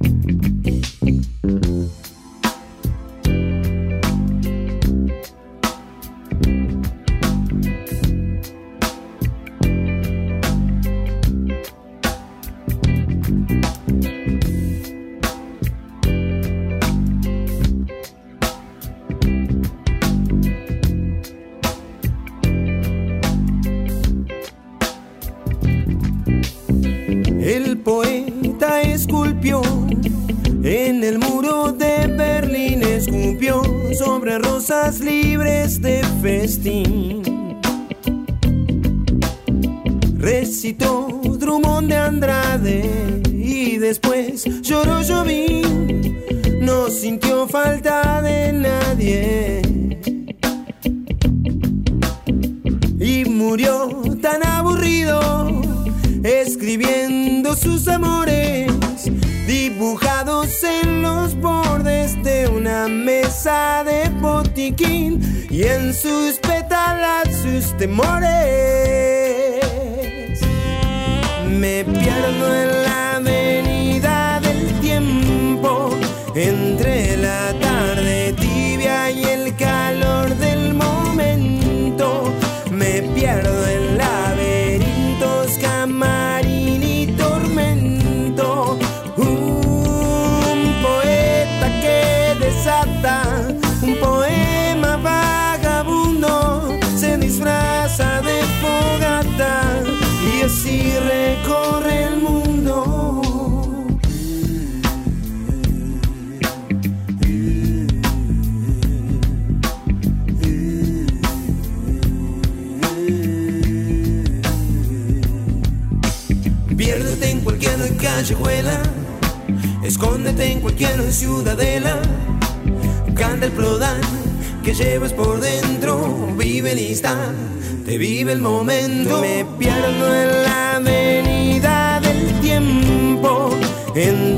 El poeta esculpió en el muro de Berlín, escupió sobre rosas libres de festín. Recitó Drummond de Andrade y después lloró Jobim, no sintió falta de nadie y murió tan aburrido, escribiendo sus amores dibujados en los bordes de una mesa de botiquín y en sus pétalas sus temores. Me pierdo en la avenida del tiempo, entre la tarde tibia y el calor del momento. Me pierdo en laberintos, camarín y tormento. Un poeta que desata un poema vagabundo, se disfraza de fogata y así recorre el mundo. Piérdete en cualquier callejuela, escóndete en cualquier ciudadela, canta el Prodan que llevas por dentro, vive el instante, vive el momento. Me pierdo en la avenida del tiempo, en